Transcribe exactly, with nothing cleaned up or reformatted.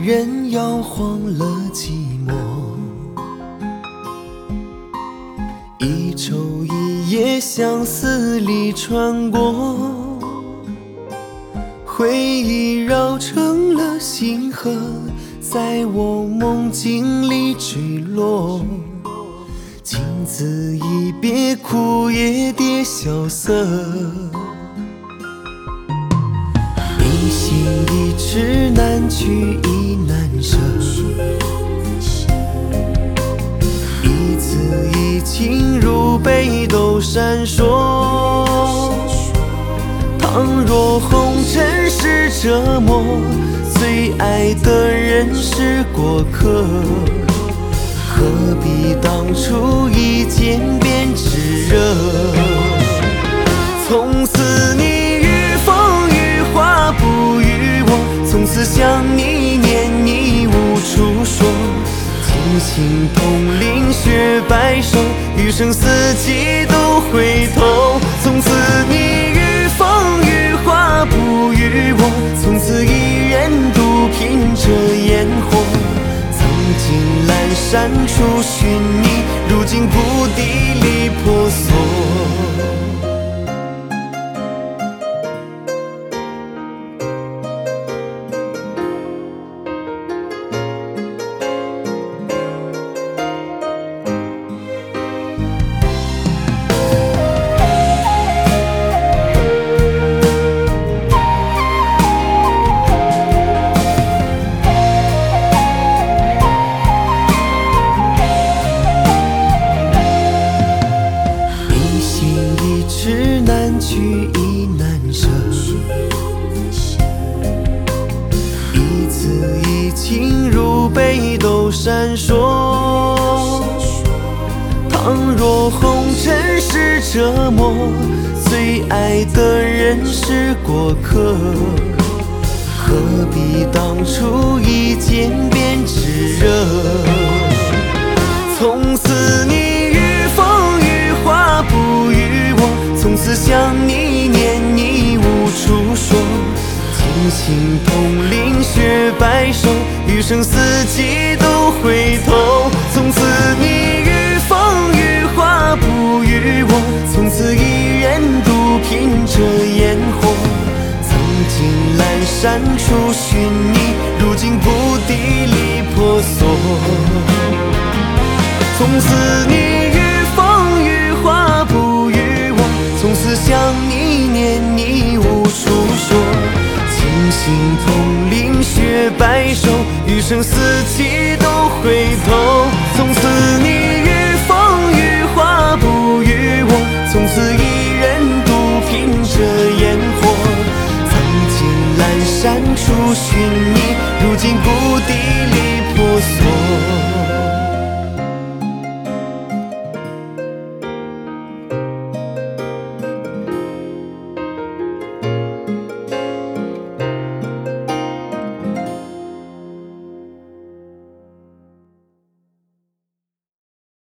人摇晃了寂寞，一昼一夜相思里穿过，回忆绕成了星河，在我梦境里坠落。情字一别，枯叶蝶萧瑟，一心一痴，难取亦难舍，一字一情如北斗闪烁。倘若红尘是折磨，最爱的人是过客，何必当初一见便炙热？从此你与风雨花不与我，从此想你念你无处说。惊心动灵血白首，余生四季都回头。从此你与风雨花不与我，从此一人独凭着烟火。曾经阑珊处寻你，如今故地里婆娑。难取亦难舍，一字一情如北斗闪烁。倘若红尘是折磨，最爱的人是过客，何必当初一见便炙热？从此你与风雨花不与我，从此想你念你无处说。惊心动灵血白首，余生四季都回头。从此你与风雨花不与我，从此一人独凭着烟火。曾经阑珊处寻你，如今故地里婆娑。从此你与风雨花不与我，从此想你念你无处说。惊心动灵血白首，余生四季都回头。从此你与风雨花不与我，从此一人独凭着烟火。曾经阑珊处寻你，如今故